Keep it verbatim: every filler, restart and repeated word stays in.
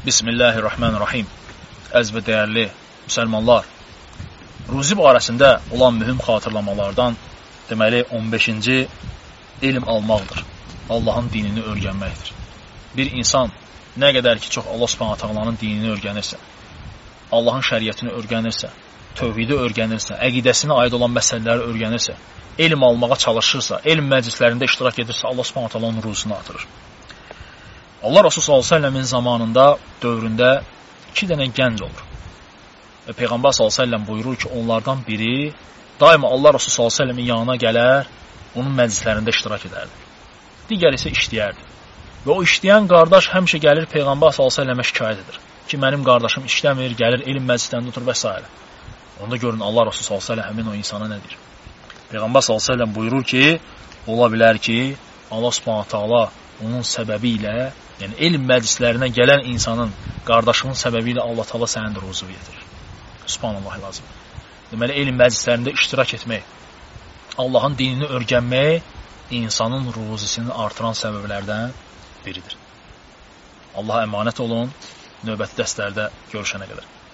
Bismillahirrahmanirrahim. Əziz və dəyərli müsəlmanlar, ruzi barəsində olan mühüm xatırlamalardan deməli on beşinci elm almaqdır. Allahın dinini öyrənməkdir. Bir insan nə qədər ki çox Allah Subhanahu taalanın dinini öyrənirsə, Allahın şəriətini öyrənirsə, tövhidi öyrənirsə, əqidəsinə aid olan məsələləri öyrənirsə, elm almağa çalışırsa, elm məclislərində iştirak edirsə, Allah Subhanahu taala onun ruzisini artırır. Allah Rasulü sallallahu əleyhi və səlləmin zamanında, dövründə iki dənə gənc olur. Və Peyğəmbər sallallahu əleyhi və səlləm buyurur ki, onlardan biri daima Allah Rasulü sallallahu əleyhi və səlləmin yanına gələr, onun məclislərində iştirak edərdi. Digəri isə işləyərdi. Və o işləyən qardaş həmişə gəlir Peyğəmbər sallallahu əleyhi və səlləmə şikayət edir ki, mənim qardaşım işləmir, gəlir elm məclislərində otur və s. Onda görün Allah Rasulü sallallahu əleyhi və səlləm həmin o insana nə deyir? Peyğəmbər sallallahu əleyhi və səlləm buyurur ki, ola bilər ki, Allah Subhanahu taala onun səbəbi ilə, yəni elm məclislərinə gələn insanın, qardaşının səbəbi ilə Allah Taala sənin də ruzu verir. Subhanallah lazım. Deməli, elm məclislərində iştirak etmək, Allahın dinini öyrənmək insanın ruzisini artıran səbəblərdən biridir. Allaha əmanət olun, növbəti dərslərdə görüşənə qədər.